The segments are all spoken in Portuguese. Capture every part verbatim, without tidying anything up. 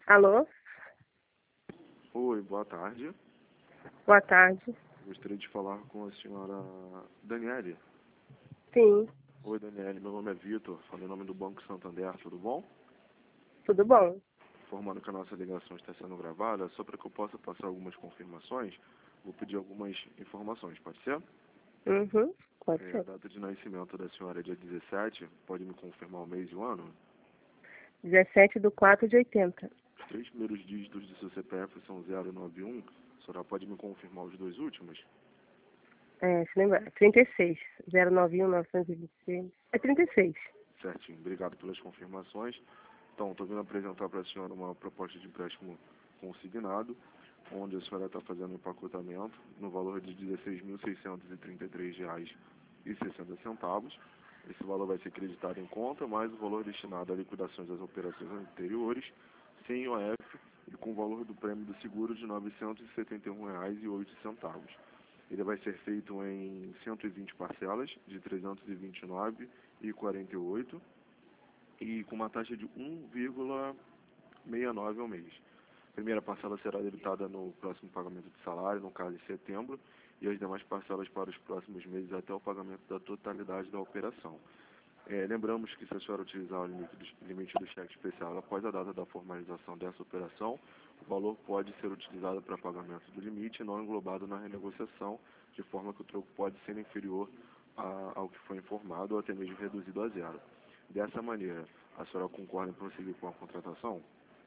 Alô? Oi, boa tarde. Boa tarde. Gostaria de falar com a senhora Daniele. Sim, Oi, Daniele, meu nome é Vitor, falo em nome do Banco Santander, tudo bom? tudo bom? Informando que a nossa ligação está sendo gravada, só para que eu possa passar algumas confirmações, vou pedir algumas informações, pode ser? Uhum, pode É, a ser. data de nascimento da senhora é dia dezessete, pode me confirmar o mês e o ano? dezessete de quatro de oitenta. Os três primeiros dígitos do seu C P F são zero nove um, a senhora pode me confirmar os dois últimos? É, se lembra? trinta e seis. zero nove um novecentos e vinte e seis. É trinta e seis. Certinho, obrigado pelas confirmações. Então, estou vindo apresentar para a senhora uma proposta de empréstimo consignado, onde a senhora está fazendo um empacotamento no valor de dezesseis mil seiscentos e trinta e três reais e sessenta centavos. Esse valor vai ser creditado em conta, mais o valor destinado a liquidações das operações anteriores, sem I O F e com o valor do prêmio do seguro de novecentos e setenta e um reais e oito centavos. Ele vai ser feito em cento e vinte parcelas de trezentos e vinte e nove reais e quarenta e oito centavos e com uma taxa de um vírgula sessenta e nove ao mês. A primeira parcela será debitada no próximo pagamento de salário, no caso em setembro, e as demais parcelas para os próximos meses até o pagamento da totalidade da operação. É, lembramos que se a senhora utilizar o limite do, limite do cheque especial após a data da formalização dessa operação, o valor pode ser utilizado para pagamento do limite não englobado na renegociação, de forma que o troco pode ser inferior a, ao que foi informado ou até mesmo reduzido a zero. Dessa maneira, a senhora concorda em prosseguir com a contratação?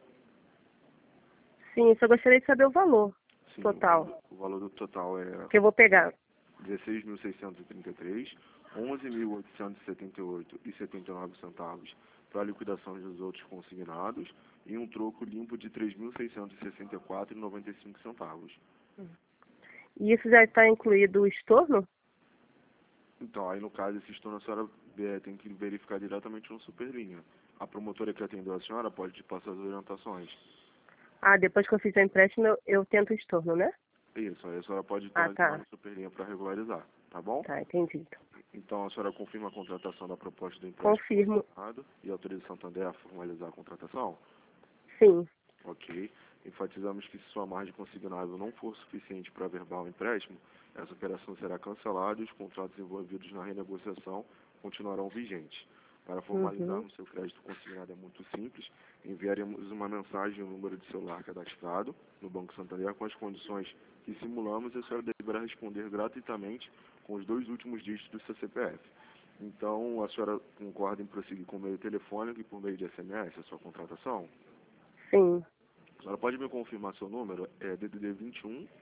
Sim, eu só gostaria de saber o valor Sim, o total valor, o valor do total é que eu vou pegar. dezesseis mil seiscentos e trinta e três, onze mil oitocentos e setenta e oito reais e setenta e nove centavos para a liquidação dos outros consignados e um troco limpo de três mil seiscentos e sessenta e quatro reais e noventa e cinco centavos. E isso já está incluído o estorno? Então, aí no caso, esse estorno a senhora é, tem que verificar diretamente no Superlinha. A promotora que atendeu a senhora pode te passar as orientações. Ah, depois que eu fizer o empréstimo, eu, eu tento o estorno, né? Isso, aí a senhora pode Ah, estar lá tá. no Superlinha para regularizar, tá bom? Tá, entendi. Então, a senhora confirma a contratação da proposta do empréstimo Confirmo. consignado e autoriza o Santander a formalizar a contratação? Sim. Ok. Enfatizamos que se sua margem consignável não for suficiente para averbar o empréstimo, essa operação será cancelada e os contratos envolvidos na renegociação continuarão vigentes. Para Uhum. formalizarmos seu crédito consignado é muito simples, enviaremos uma mensagem e um número de celular cadastrado no Banco Santander com as condições que simulamos e a senhora deverá responder gratuitamente com os dois últimos dígitos do seu C P F. Então, a senhora concorda em prosseguir com o meio telefônico e por meio de S M S a sua contratação? Sim. A senhora pode me confirmar seu número? É D D D vinte e um,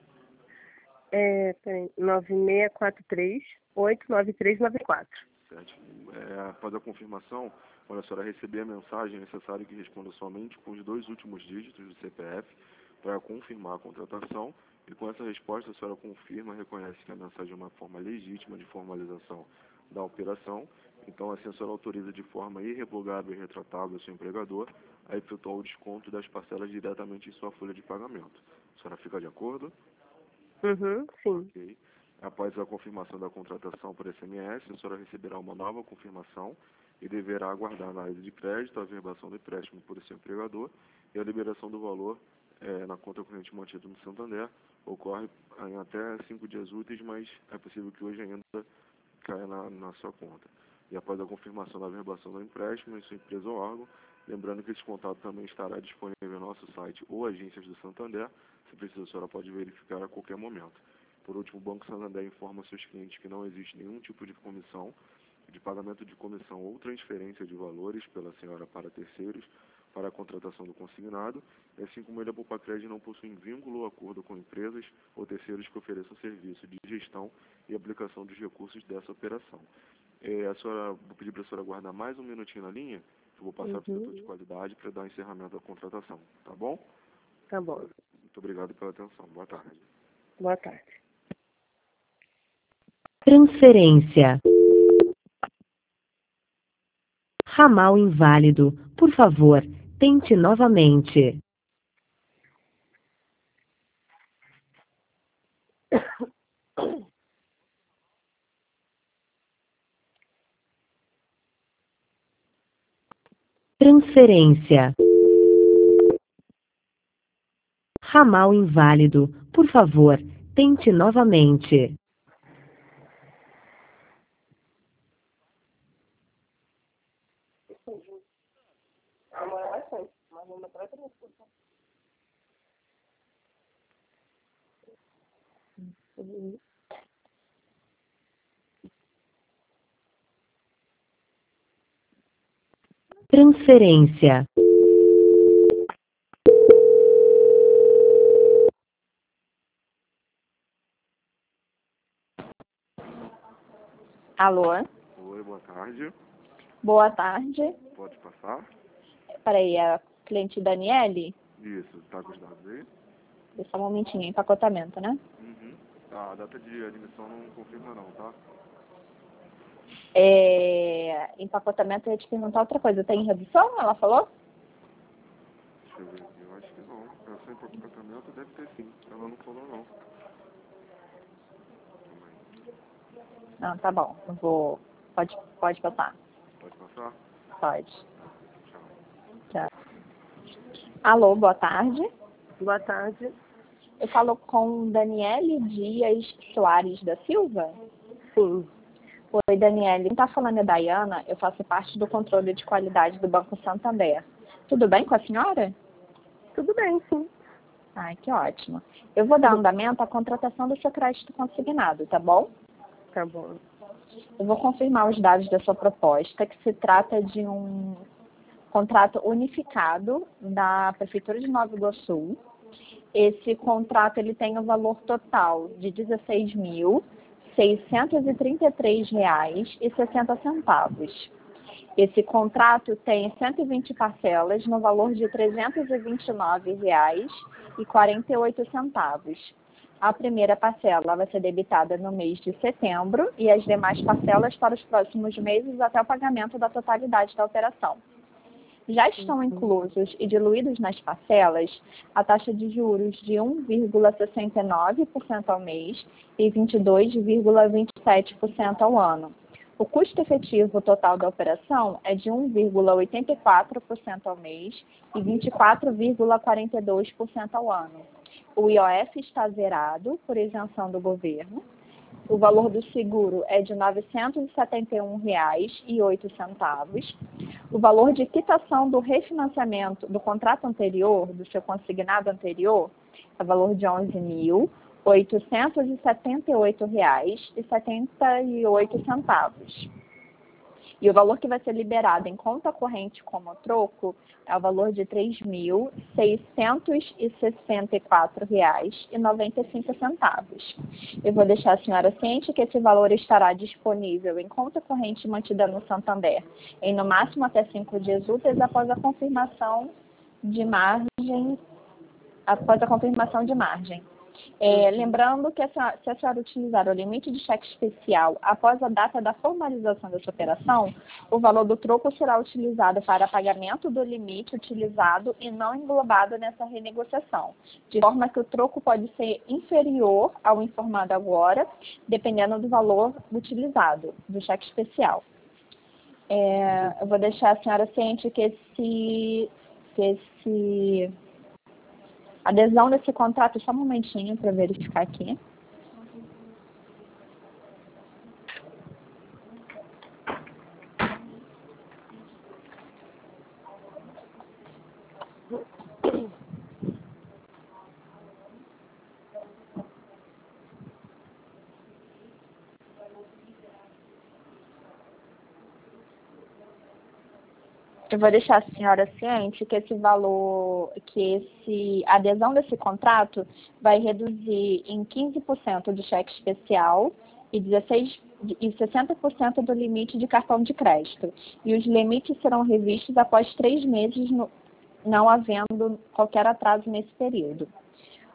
É, peraí, nove seis quatro três, oito nove três nove quatro. certo? É, após a confirmação, quando a senhora receber a mensagem, é necessário que responda somente com os dois últimos dígitos do C P F para confirmar a contratação. E com essa resposta, a senhora confirma e reconhece que a mensagem é uma forma legítima de formalização da operação. Então, assim, a senhora autoriza de forma irrevogável e retratável o seu empregador a efetuar o desconto das parcelas diretamente em sua folha de pagamento. A senhora fica de acordo? Uhum, sim. Ok. Após a confirmação da contratação por S M S, a senhora receberá uma nova confirmação e deverá aguardar a análise de crédito, a averbação do empréstimo por seu empregador e a liberação do valor eh, na conta corrente mantida no Santander. Ocorre em até cinco dias úteis, mas é possível que hoje ainda caia na, na sua conta. E após a confirmação da averbação do empréstimo em sua empresa ou órgão, lembrando que esse contato também estará disponível no nosso site ou agências do Santander. Se precisar, a senhora pode verificar a qualquer momento. Por último, o Banco Santander informa seus clientes que não existe nenhum tipo de comissão, de pagamento de comissão ou transferência de valores pela senhora para terceiros para a contratação do consignado, assim como ele, a Poupa-Crédito, não possui vínculo ou acordo com empresas ou terceiros que ofereçam serviço de gestão e aplicação dos recursos dessa operação. É, a senhora, vou pedir para a senhora aguardar mais um minutinho na linha, que eu vou passar para o setor de Uhum. qualidade para dar encerramento da contratação, tá bom? Tá bom. Muito obrigado pela atenção. Boa tarde. Boa tarde. Transferência. Ramal inválido. Por favor, tente novamente. Transferência. Ramal inválido. Por favor, tente novamente. Demora bastante, mas não vai pra escutar. Transferência. Alô? Oi, boa tarde. Boa tarde. Pode passar? Peraí, é a cliente Daniele? Isso, tá com os dados aí? Só um momentinho, empacotamento, né? Uhum. A data de admissão não confirma não, tá? É... Empacotamento, eu ia te perguntar outra coisa. Tem redução, ela falou? Deixa eu ver aqui, eu acho que não. Essa empacotamento deve ter sim, ela não falou não. Calma aí. Não, tá bom. Eu vou... Pode, pode passar. Pode passar? Pode. Tchau. Tchau. Alô, boa tarde. Boa tarde. Eu falo com Daniele Dias Soares da Silva? Sim. Oi, Daniele. Quem está falando é Dayana. Eu faço parte do controle de qualidade do Banco Santander. Tudo bem com a senhora? Tudo bem, sim. Ai, que ótimo. Eu vou dar andamento à contratação do seu crédito consignado, tá bom? Tá bom. Eu vou confirmar os dados da sua proposta, que se trata de um contrato unificado da Prefeitura de Nova Iguaçu. Esse contrato ele tem o valor total de dezesseis mil seiscentos e trinta e três reais e sessenta centavos. Esse contrato tem cento e vinte parcelas no valor de trezentos e vinte e nove reais e quarenta e oito centavos. A primeira parcela vai ser debitada no mês de setembro e as demais parcelas para os próximos meses até o pagamento da totalidade da operação. Já estão inclusos e diluídos nas parcelas a taxa de juros de um vírgula sessenta e nove por cento ao mês e vinte e dois vírgula vinte e sete por cento ao ano. O custo efetivo total da operação é de um vírgula oitenta e quatro por cento ao mês e vinte e quatro vírgula quarenta e dois por cento ao ano. O I O F está zerado por isenção do governo. O valor do seguro é de novecentos e setenta e um reais e oito centavos. O valor de quitação do refinanciamento do contrato anterior, do seu consignado anterior, é o valor de onze mil oitocentos e setenta e oito reais e setenta e oito centavos. E o valor que vai ser liberado em conta corrente como troco é o valor de três mil seiscentos e sessenta e quatro reais e noventa e cinco centavos. Eu vou deixar a senhora ciente que esse valor estará disponível em conta corrente mantida no Santander em no máximo até cinco dias úteis após a confirmação de margem, após a confirmação de margem. É, lembrando que a senhora, se a senhora utilizar o limite de cheque especial após a data da formalização dessa operação, o valor do troco será utilizado para pagamento do limite utilizado e não englobado nessa renegociação, de forma que o troco pode ser inferior ao informado agora, dependendo do valor utilizado, do cheque especial. É, eu vou deixar a senhora ciente que esse... Que esse adesão desse contrato, só um momentinho para verificar aqui. Eu vou deixar a senhora ciente que esse valor, que esse, a adesão desse contrato vai reduzir em quinze por cento do cheque especial e, dezesseis, e sessenta por cento do limite de cartão de crédito. E os limites serão revistos após três meses, no, não havendo qualquer atraso nesse período.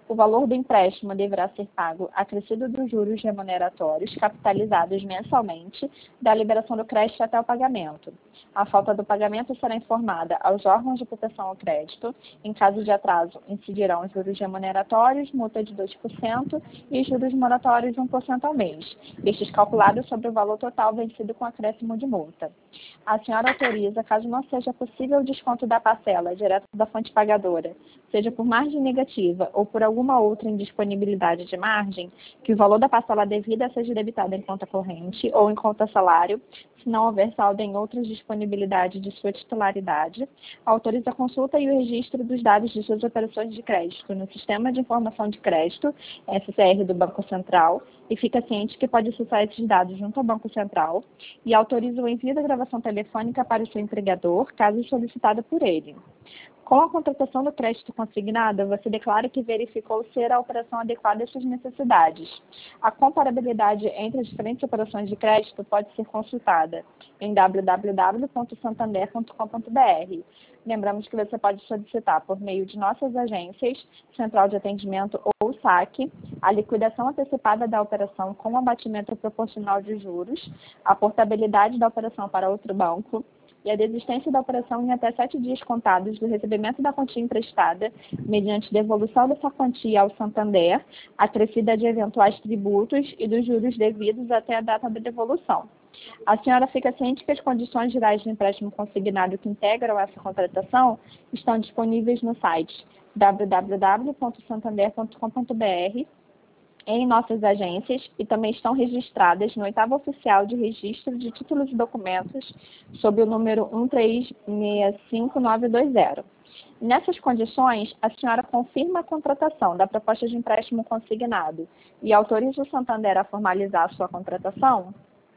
O valor do empréstimo deverá ser pago acrescido dos juros remuneratórios capitalizados mensalmente da liberação do crédito até o pagamento. A falta do pagamento será informada aos órgãos de proteção ao crédito. Em caso de atraso, incidirão os juros remuneratórios, multa de dois por cento e juros moratórios de um por cento ao mês, estes calculados sobre o valor total vencido com acréscimo de multa. A senhora autoriza, caso não seja possível o desconto da parcela direto da fonte pagadora, seja por margem negativa ou por alguma outra indisponibilidade de margem, que o valor da parcela devida seja debitado em conta corrente ou em conta salário, se não houver saldo em outras disponibilidades de sua titularidade, autoriza a consulta e o registro dos dados de suas operações de crédito no Sistema de Informação de Crédito, S C R do Banco Central, e fica ciente que pode acessar esses dados junto ao Banco Central, e autoriza o envio da gravação telefônica para o seu empregador, caso solicitada por ele. Com a contratação do crédito consignado, você declara que verificou ser a operação adequada às suas necessidades. A comparabilidade entre as diferentes operações de crédito pode ser consultada em w w w ponto santander ponto com ponto b r. Lembramos que você pode solicitar por meio de nossas agências, Central de Atendimento ou S A C, a liquidação antecipada da operação com abatimento proporcional de juros, a portabilidade da operação para outro banco, e a desistência da operação em até sete dias contados do recebimento da quantia emprestada, mediante devolução dessa quantia ao Santander, acrescida de eventuais tributos e dos juros devidos até a data da devolução. A senhora fica ciente que as condições gerais do empréstimo consignado que integram essa contratação estão disponíveis no site w w w ponto santander ponto com ponto b r, em nossas agências, e também estão registradas no oitavo oficial de registro de títulos e documentos sob o número um três seis cinco nove dois zero. Nessas condições, a senhora confirma a contratação da proposta de empréstimo consignado e autoriza o Santander a formalizar a sua contratação?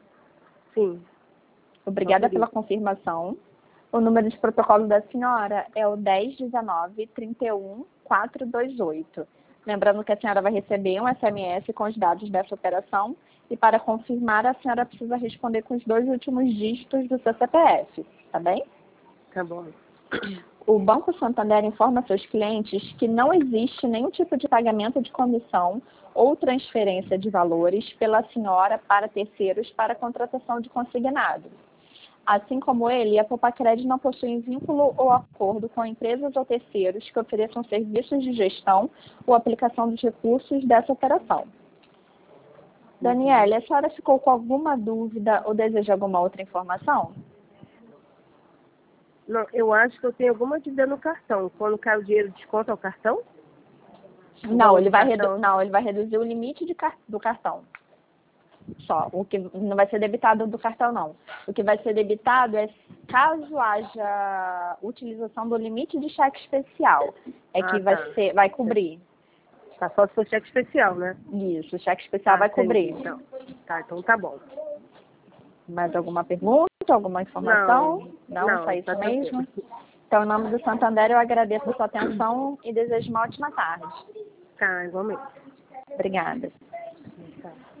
Sim. Obrigada Autorizo. pela confirmação. O número de protocolo da senhora é o dez dezenove, trinta e um, quatrocentos e vinte e oito. Lembrando que a senhora vai receber um S M S com os dados dessa operação e, para confirmar, a senhora precisa responder com os dois últimos dígitos do seu C P F, tá bem? Tá bom. O Banco Santander informa seus clientes que não existe nenhum tipo de pagamento de comissão ou transferência de valores pela senhora para terceiros para contratação de consignado. Assim como ele, a Popacred não possui vínculo ou acordo com empresas ou terceiros que ofereçam serviços de gestão ou aplicação dos recursos dessa operação. Daniela, a senhora ficou com alguma dúvida ou deseja alguma outra informação? Não, eu acho que eu tenho alguma dívida no cartão. Quando cai o dinheiro, desconta o cartão? Não, ele vai, cartão. redu não, ele vai reduzir o limite de car do cartão. Só, o que não vai ser debitado do cartão, não. O que vai ser debitado é caso haja utilização do limite de cheque especial. É que Ah, vai, tá. ser, vai cobrir. Tá, só se for cheque especial, né? Isso, o cheque especial Ah, vai entendi, cobrir. Então. Tá, então tá bom. Mais alguma pergunta, alguma informação? Não, Não, não, só isso tá mesmo? tranquilo. Então, em nome do Santander, eu agradeço a sua atenção e desejo uma ótima tarde. Tá, igualmente. Obrigada. Tá.